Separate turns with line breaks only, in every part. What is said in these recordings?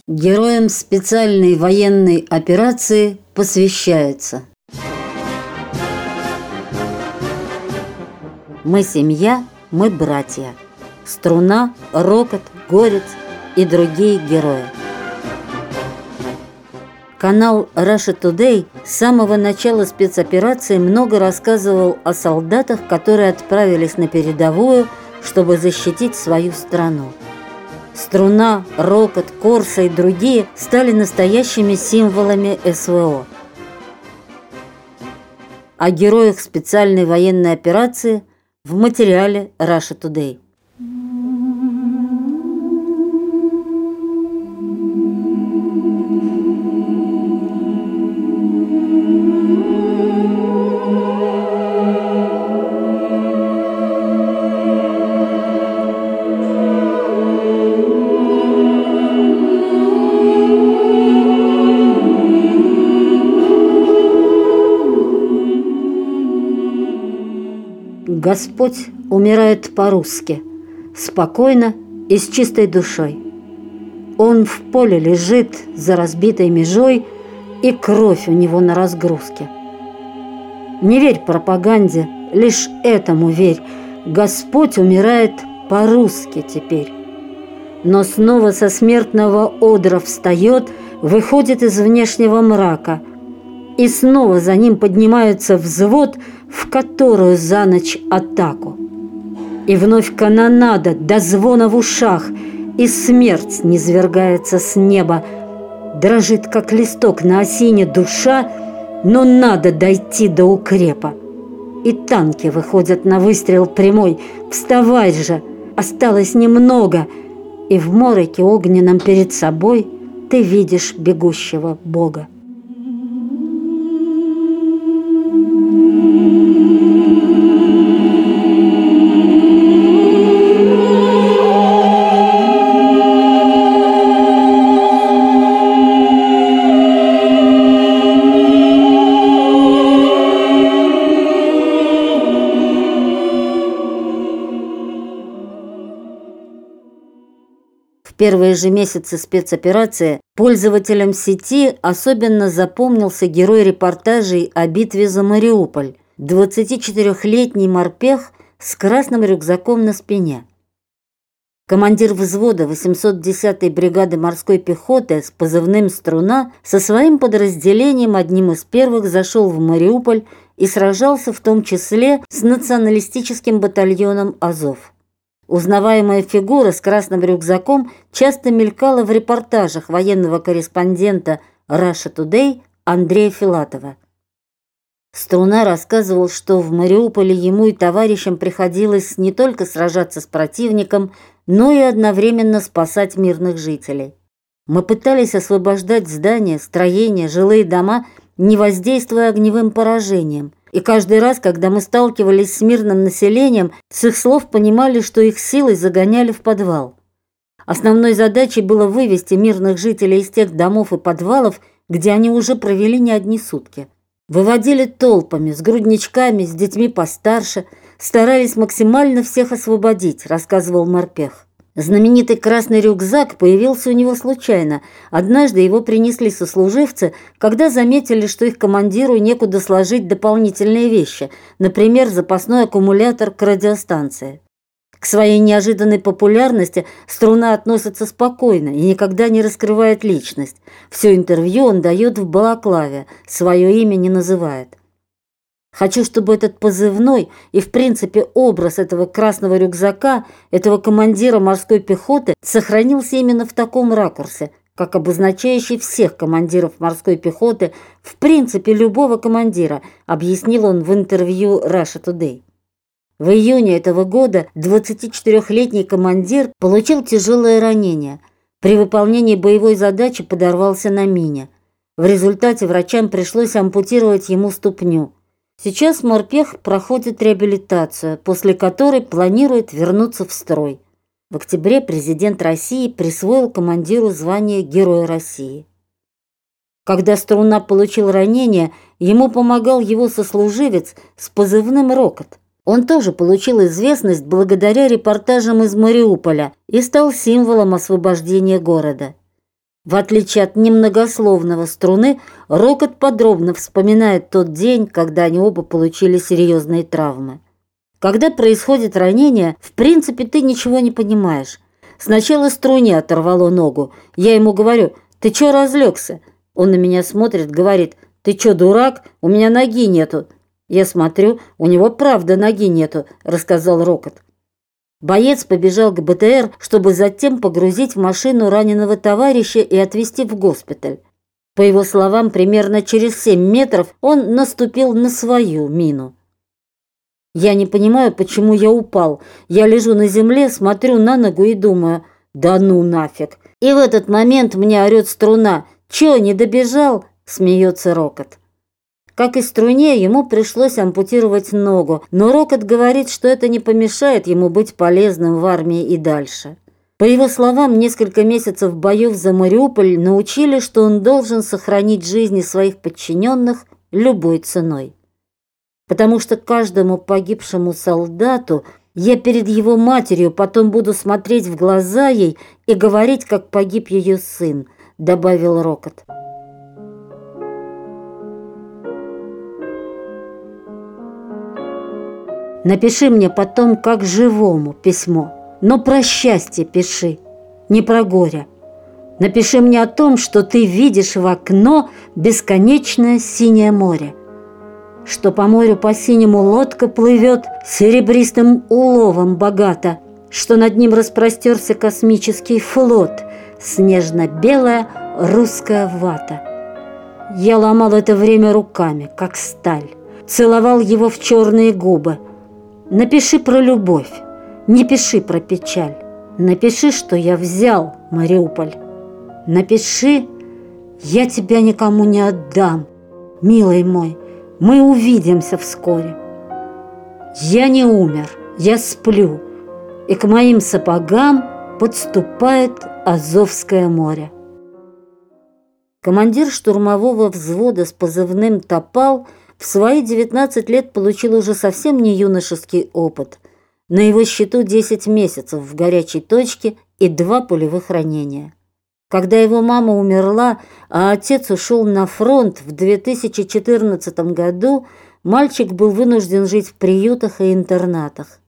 Героям специальной военной операции посвящается. Мы семья, мы братья. Струна, Рокот, Горец и другие герои. Канал Russia Today с самого начала спецоперации много рассказывал о солдатах, которые отправились на передовую, чтобы защитить свою страну. Струна, Рокот, Корса и другие стали настоящими символами СВО. О героях специальной военной операции в материале Russia Today. Господь умирает по-русски, спокойно и с чистой душой. Он в поле лежит за разбитой межой, и кровь у него на разгрузке. Не верь пропаганде, лишь этому верь. Господь умирает по-русски теперь. Но снова со смертного одра встает, выходит из внешнего мрака, и снова за ним поднимается взвод, в которую за ночь атаку. И вновь канонада до звона в ушах, и смерть низвергается с неба. Дрожит, как листок на осине душа, но надо дойти до укрепа. И танки выходят на выстрел прямой. Вставай же, осталось немного, и в мороке огненном перед собой ты видишь бегущего Бога. В первые же месяцы спецоперации пользователям сети особенно запомнился герой репортажей о битве за Мариуполь, 24-летний морпех с красным рюкзаком на спине. Командир взвода 810-й бригады морской пехоты с позывным «Струна» со своим подразделением одним из первых зашел в Мариуполь и сражался в том числе с националистическим батальоном «Азов». Узнаваемая фигура с красным рюкзаком часто мелькала в репортажах военного корреспондента Russia Today Андрея Филатова. Струна рассказывал, что в Мариуполе ему и товарищам приходилось не только сражаться с противником, но и одновременно спасать мирных жителей. Мы пытались освобождать здания, строения, жилые дома, не воздействуя огневым поражением. И каждый раз, когда мы сталкивались с мирным населением, с их слов понимали, что их силой загоняли в подвал. Основной задачей было вывести мирных жителей из тех домов и подвалов, где они уже провели не одни сутки. Выводили толпами, с грудничками, с детьми постарше, старались максимально всех освободить, рассказывал морпех. Знаменитый красный рюкзак появился у него случайно. Однажды его принесли сослуживцы, когда заметили, что их командиру некуда сложить дополнительные вещи, например, запасной аккумулятор к радиостанции. К своей неожиданной популярности Струна относится спокойно и никогда не раскрывает личность. Все интервью он дает в балаклаве, свое имя не называет. Хочу, чтобы этот позывной и, в принципе, образ этого красного рюкзака, этого командира морской пехоты, сохранился именно в таком ракурсе, как обозначающий всех командиров морской пехоты, в принципе, любого командира, объяснил он в интервью Russia Today. В июне этого года 24-летний командир получил тяжелое ранение. При выполнении боевой задачи подорвался на мине. В результате врачам пришлось ампутировать ему ступню. Сейчас морпех проходит реабилитацию, после которой планирует вернуться в строй. В октябре президент России присвоил командиру звание Героя России. Когда Струна получил ранение, ему помогал его сослуживец с позывным «Рокот». Он тоже получил известность благодаря репортажам из Мариуполя и стал символом освобождения города. В отличие от немногословного Струны, Рокот подробно вспоминает тот день, когда они оба получили серьезные травмы. Когда происходит ранение, в принципе, ты ничего не понимаешь. Сначала Струне оторвало ногу. Я ему говорю: «Ты чё разлегся?» Он на меня смотрит, говорит: «Ты чё, дурак? У меня ноги нету». Я смотрю, у него правда ноги нету, рассказал Рокот. Боец побежал к БТР, чтобы затем погрузить в машину раненого товарища и отвезти в госпиталь. По его словам, примерно через 7 метров он наступил на свою мину. Я не понимаю, почему я упал. Я лежу на земле, смотрю на ногу и думаю: да ну нафиг. И в этот момент мне орёт Струна: «Чё, не добежал?» – смеется Рокот. Как и Струне, ему пришлось ампутировать ногу, но Рокот говорит, что это не помешает ему быть полезным в армии и дальше. По его словам, несколько месяцев боев за Мариуполь научили, что он должен сохранить жизни своих подчиненных любой ценой. Потому что каждому погибшему солдату я перед его матерью потом буду смотреть в глаза ей и говорить, как погиб ее сын, добавил Рокот. Напиши мне потом, как живому, письмо, но про счастье пиши, не про горе. Напиши мне о том, что ты видишь в окно бесконечное синее море, что по морю по-синему лодка плывет серебристым уловом богато, что над ним распростерся космический флот, снежно-белая русская вата. Я ломал это время руками, как сталь, целовал его в черные губы. Напиши про любовь, не пиши про печаль. Напиши, что я взял Мариуполь. Напиши: я тебя никому не отдам, милый мой, мы увидимся вскоре. Я не умер, я сплю, и к моим сапогам подступает Азовское море. Командир штурмового взвода с позывным «Топал» в свои 19 лет получил уже совсем не юношеский опыт. На его счету 10 месяцев в горячей точке и 2 пулевых ранения. Когда его мама умерла, а отец ушел на фронт в 2014 году, мальчик был вынужден жить в приютах и интернатах.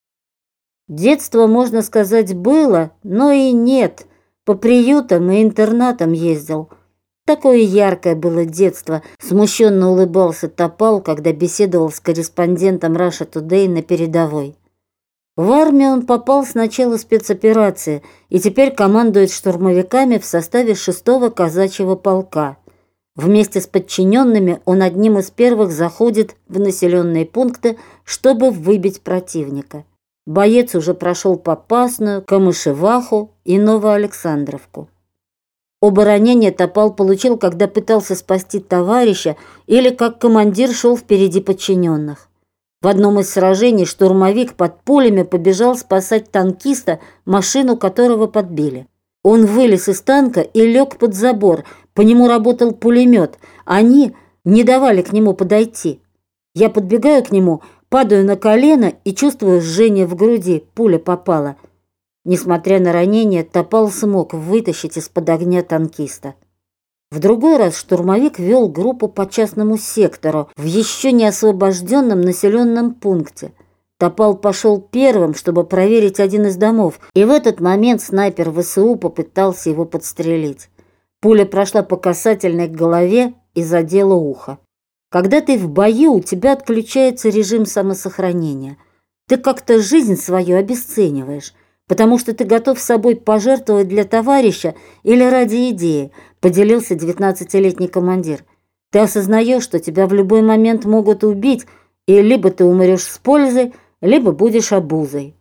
Детство, можно сказать, было, но и нет. По приютам и интернатам ездил. Такое яркое было детство, смущенно улыбался Топал, когда беседовал с корреспондентом Russia Today на передовой. В армию он попал с начала спецоперации и теперь командует штурмовиками в составе 6-го казачьего полка. Вместе с подчиненными он одним из первых заходит в населенные пункты, чтобы выбить противника. Боец уже прошел Попасную, Камышеваху и Новоалександровку. Оба ранения Топал получил, когда пытался спасти товарища или как командир шел впереди подчиненных. В одном из сражений штурмовик под пулями побежал спасать танкиста, машину которого подбили. Он вылез из танка и лег под забор, по нему работал пулемет, они не давали к нему подойти. Я подбегаю к нему, падаю на колено и чувствую жжение в груди, пуля попала. Несмотря на ранение, Топал смог вытащить из-под огня танкиста. В другой раз штурмовик вел группу по частному сектору в еще не освобожденном населенном пункте. Топал пошел первым, чтобы проверить один из домов, и в этот момент снайпер ВСУ попытался его подстрелить. Пуля прошла по касательной к голове и задела ухо. Когда ты в бою, у тебя отключается режим самосохранения. Ты как-то жизнь свою обесцениваешь, потому что ты готов собой пожертвовать для товарища или ради идеи, поделился 19-летний командир. Ты осознаешь, что тебя в любой момент могут убить, и либо ты умрешь с пользой, либо будешь обузой.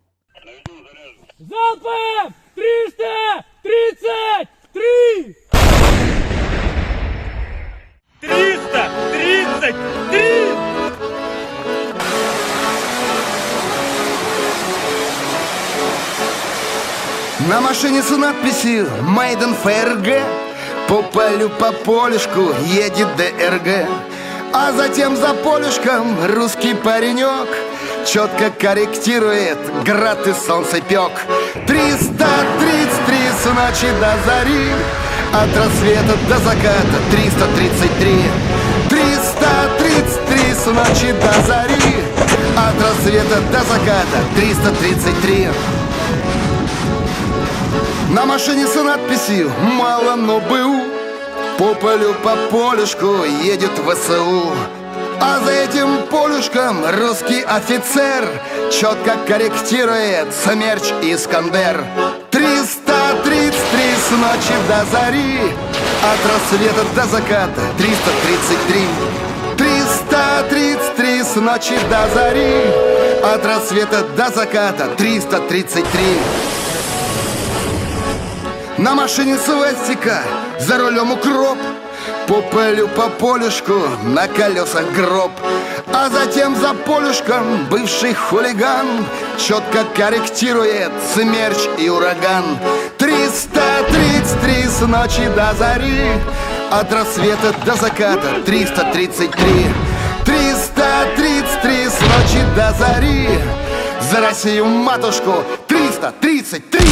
Залпом! 333! 333!
На машине с надписью «Мейден ФРГ» по полю по полюшку едет ДРГ. А затем за полюшком русский паренек четко корректирует град и солнцепек. 333 с ночи до зари От рассвета до заката 333. 333 с ночи до зари. От рассвета до заката 333. На машине с надписью «Мало, но БУ». По полю, по полюшку едет ВСУ. А за этим полюшком русский офицер четко корректирует смерч Искандер. 333 с ночи до зари. От рассвета до заката 333. 333 с ночи до зари. От рассвета до заката 333. На машине свастика, за рулем укроп. По полю, по полюшку, на колесах гроб. А затем за полюшком бывший хулиган четко корректирует смерч и ураган. 333 с ночи до зари. От рассвета до заката 333. 333 с ночи до зари. За Россию матушку 333.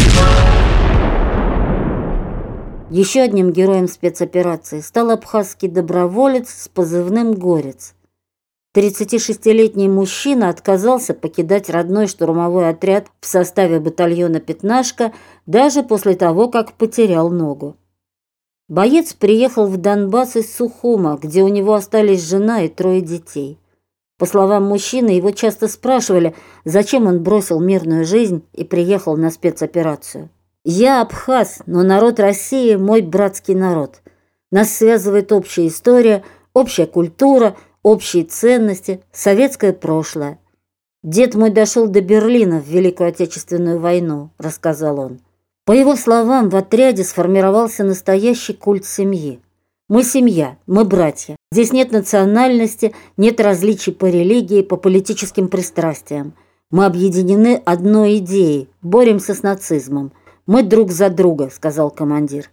Еще одним героем спецоперации стал абхазский доброволец с позывным «Горец». 36-летний мужчина отказался покидать родной штурмовой отряд в составе батальона «Пятнашка» даже после того, как потерял ногу. Боец приехал в Донбасс из Сухума, где у него остались жена и 3 детей. По словам мужчины, его часто спрашивали, зачем он бросил мирную жизнь и приехал на спецоперацию. «Я абхаз, но народ России – мой братский народ. Нас связывает общая история, общая культура, общие ценности, советское прошлое. Дед мой дошел до Берлина в Великую Отечественную войну», – рассказал он. По его словам, в отряде сформировался настоящий культ семьи. Мы семья, мы братья. Здесь нет национальности, нет различий по религии, по политическим пристрастиям. Мы объединены одной идеей – боремся с нацизмом. «Мы друг за друга», – сказал командир.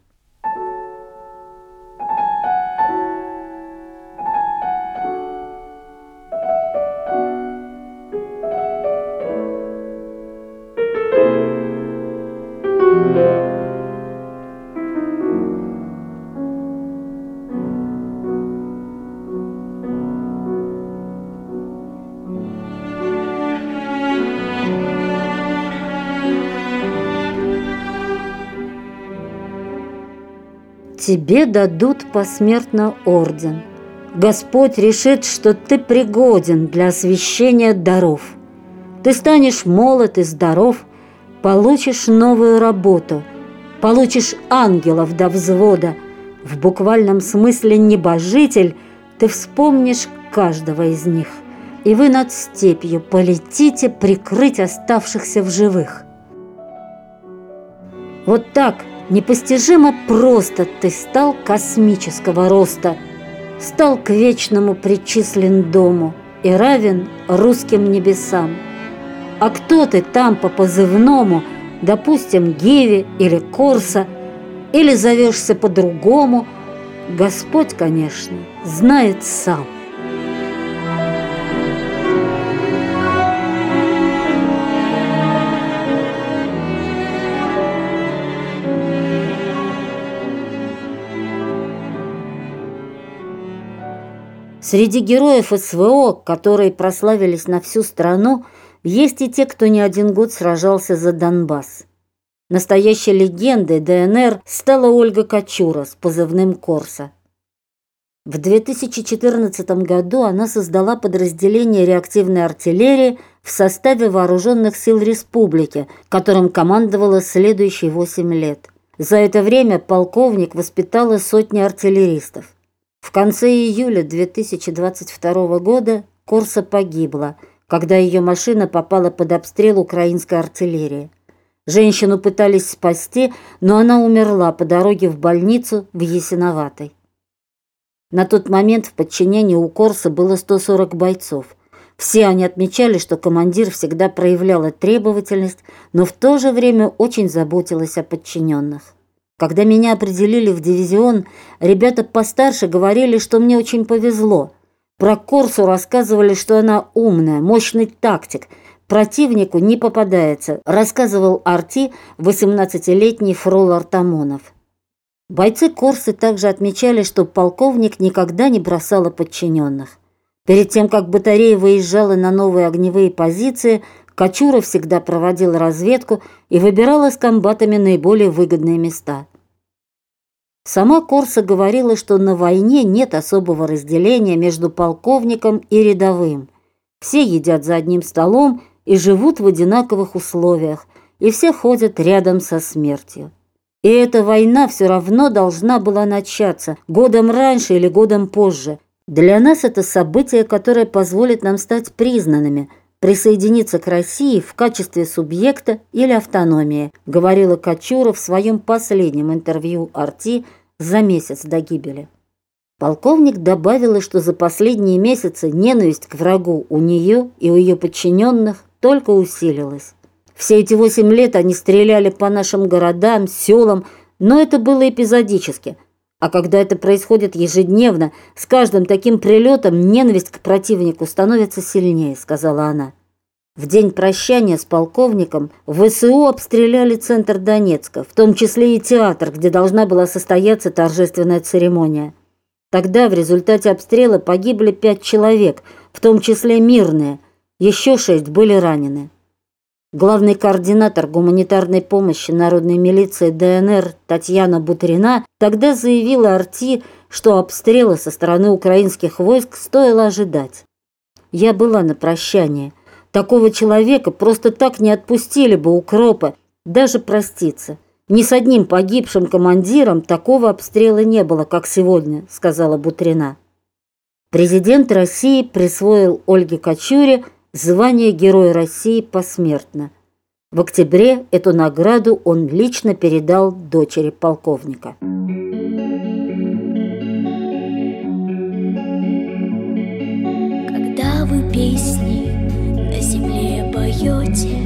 «Тебе дадут посмертно орден. Господь решит, что ты пригоден для освящения даров. Ты станешь молод и здоров, получишь новую работу, получишь ангелов до взвода. В буквальном смысле небожитель, ты вспомнишь каждого из них, и вы над степью полетите прикрыть оставшихся в живых». Вот так, непостижимо просто ты стал космического роста, стал к вечному причислен дому и равен русским небесам. А кто ты там по позывному, допустим, Гиви или Корса, или зовешься по-другому, Господь, конечно, знает сам. Среди героев СВО, которые прославились на всю страну, есть и те, кто не один год сражался за Донбасс. Настоящей легендой ДНР стала Ольга Кочура с позывным «Корса». В 2014 году она создала подразделение реактивной артиллерии в составе Вооруженных сил Республики, которым командовала следующие 8 лет. За это время полковник воспитала сотни артиллеристов. В конце июля 2022 года Корса погибла, когда ее машина попала под обстрел украинской артиллерии. Женщину пытались спасти, но она умерла по дороге в больницу в Ясиноватой. На тот момент в подчинении у Корса было 140 бойцов. Все они отмечали, что командир всегда проявляла требовательность, но в то же время очень заботилась о подчиненных. Когда меня определили в дивизион, ребята постарше говорили, что мне очень повезло. Про Корсу рассказывали, что она умная, мощный тактик, противнику не попадается, рассказывал Арти, 18-летний Фрол Артамонов. Бойцы Корсы также отмечали, что полковник никогда не бросала подчиненных. Перед тем, как батарея выезжала на новые огневые позиции, Кочура всегда проводил разведку и выбирала с комбатами наиболее выгодные места. Сама Корса говорила, что на войне нет особого разделения между полковником и рядовым. Все едят за одним столом и живут в одинаковых условиях, и все ходят рядом со смертью. И эта война все равно должна была начаться годом раньше или годом позже. Для нас это событие, которое позволит нам стать признанными, присоединиться к России в качестве субъекта или автономии, говорила Кочура в своем последнем интервью «Арти» за месяц до гибели. Полковник добавила, что за последние месяцы ненависть к врагу у нее и у ее подчиненных только усилилась. Все эти 8 лет они стреляли по нашим городам, селам, но это было эпизодически. А когда это происходит ежедневно, с каждым таким прилетом ненависть к противнику становится сильнее, сказала она. В день прощания с полковником ВСУ обстреляли центр Донецка, в том числе и театр, где должна была состояться торжественная церемония. Тогда в результате обстрела погибли 5 человек, в том числе мирные, еще 6 были ранены. Главный координатор гуманитарной помощи народной милиции ДНР Татьяна Бутрина тогда заявила Арти, что обстрелы со стороны украинских войск стоило ожидать. «Я была на прощании. Такого человека просто так не отпустили бы укропы, даже проститься. Ни с одним погибшим командиром такого обстрела не было, как сегодня», сказала Бутрина. Президент России присвоил Ольге Кочуре звание Героя России посмертно. В октябре эту награду он лично передал дочери полковника.
Когда вы песни на земле поете,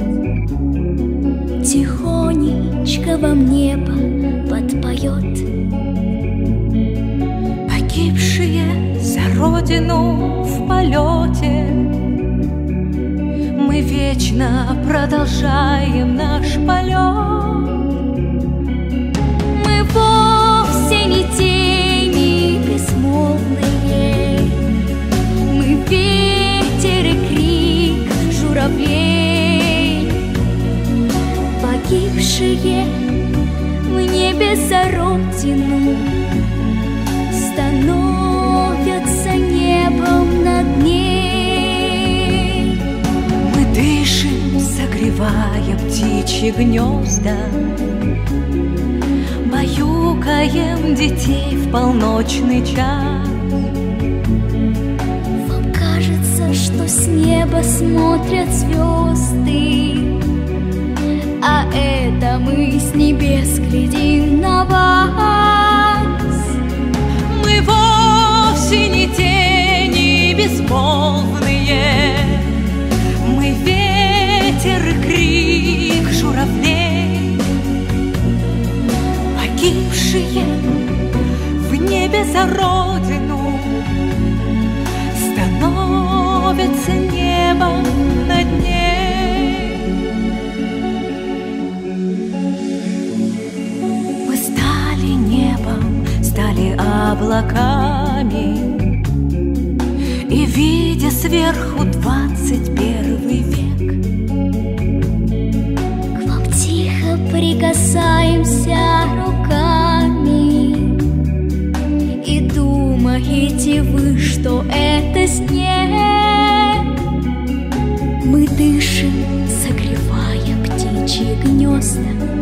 тихонечко вам небо подпоет.
Погибшие за родину в полете, мы вечно продолжаем наш полет.
Мы вовсе не тени безмолвные, мы ветер и крик журавлей. Погибшие в небе за родину становятся небом над ней.
Дышим, согревая птичьи гнезда, баюкаем детей в полночный час.
Вам кажется, что с неба смотрят звезды, а это мы с небес глядим на вас.
Мы вовсе не тени безмолвные, мы ветер и крик журавлей. Погибшие в небе за родину становятся небом над ней. Мы стали небом, стали облаками, и, видя сверху 21 век,
к вам тихо прикасаемся руками, и думаете вы, что это снег. Мы дышим, согревая птичьи гнезда,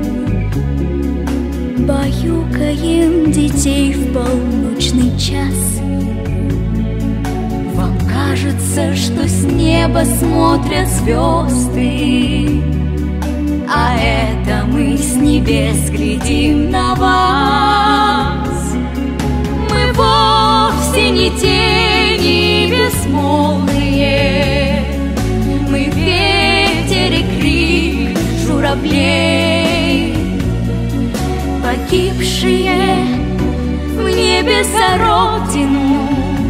баюкаем детей в полночный час. Вам кажется, что с неба смотрят звезды, а это мы с небес глядим на вас. Мы вовсе не тени безмолвные, мы ветер и крик журавлей. Погибшие в небе за родину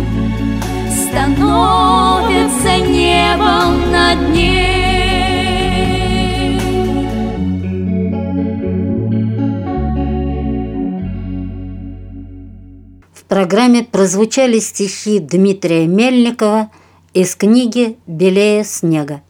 становятся небом над ней.
В программе прозвучали стихи Дмитрия Мельникова из книги «Белее снега».